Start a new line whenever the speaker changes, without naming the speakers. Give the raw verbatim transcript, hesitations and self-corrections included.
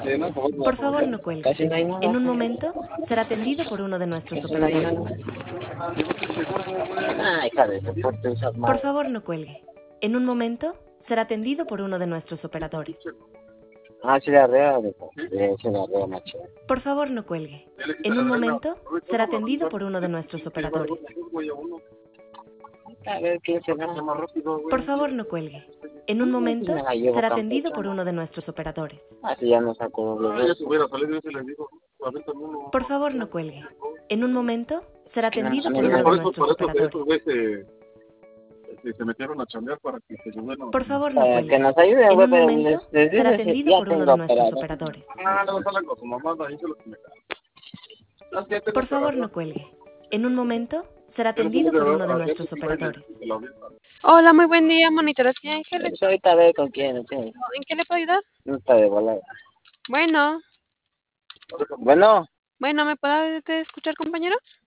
Por favor, no cuelgue.
Casi no hay nada.
En un momento será atendido por uno de nuestros
Casi no hay
operadores.
nada. Ah, hija de su puta esa
Por
madre.
favor, no cuelgue. En un momento será atendido por uno de nuestros operadores.
Ah, sí la arregla, dijo. Sí, sí la arregla, macho.
Por favor, no cuelgue. En un momento será atendido por uno de nuestros operadores.
A ver, ¿quién se gana más rápido, güey?
Por favor, no cuelgue. En un
Me
momento
la llevo
será atendido por
campechana.
uno de nuestros operadores.
Así ya no saco los
Ah, ya
dos.
se hubiera salido, yo se les digo, avéntame uno.
Por favor, no cuelgue. En un momento será
Que no
atendido por
mames,
Sí,
uno
no.
de
por eso,
nuestros
por eso que
operadores.
estos güeyes se, se, se metieron a chambear para que se ayuden.
Por favor, no
Para que
cuelgue.
nos ayuden,
En
güey,
un
pero
momento
les, les
será
dices,
atendido
ya
por uno de
tengo
nuestros
operador.
operadores.
Ah, no salen con su mamá, ahí se los que me caen. Las que ya tengo
Por favor,
operador.
no cuelgue. En un momento será
Pero
atendido por uno de
ayer
nuestros
sí iba y le-
operadores.
se lo avientan.
Hola, muy buen día, monitores. ¿Y Ángeles?
Pues ahorita a ver con quién, sí.
¿En qué le puedo ayudar?
No está de volada.
Bueno,
Bueno,
bueno, ¿me puede usted escuchar, compañero?